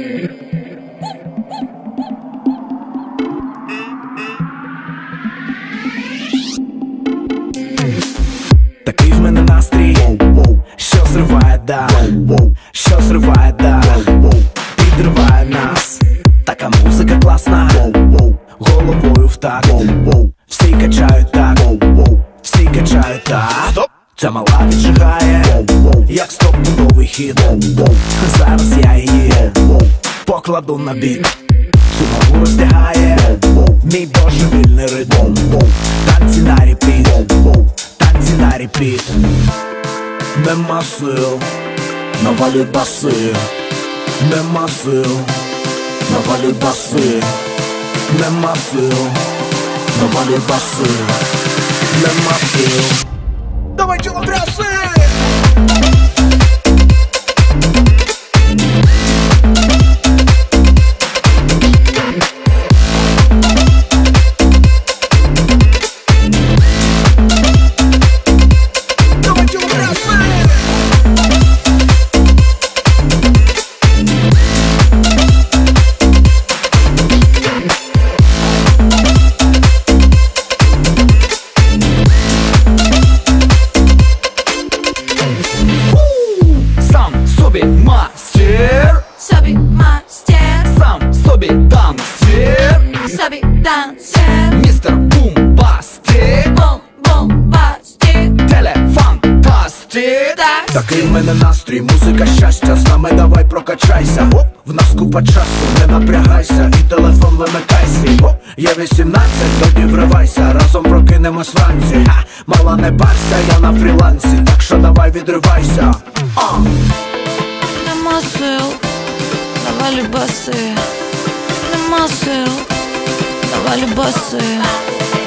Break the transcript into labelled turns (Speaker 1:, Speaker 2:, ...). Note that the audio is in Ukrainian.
Speaker 1: Такий в мене настрій, що зриває дах, що зриває дах, підриває нас. Така музика класна, головою в такт. Всі качають так, всі качають так. Стоп! Ця мала віджигає, як стоп-будовий хід. Зараз я її покладу на біт. Цю малу роздягає мій божевільний ритм. Танці на репіт, танці на репіт. Нема сил, навалюй баси. Нема сил, навалюй баси. Нема сил, навалюй баси. Нема сил. Давай тілотряси!
Speaker 2: Містер Бумбастик, телефантастик.
Speaker 1: Такий в мене настрій, музика щастя. З нами давай прокачайся. В нас купа часу, не напрягайся. І телефон вимикай свій. Є 18, тоді вривайся. Разом прокинемось вранці. Мала не парся, я на фрілансі. Так що давай відривайся.
Speaker 3: Нема сил, навалюй баси. Нема сил, навалюй баси.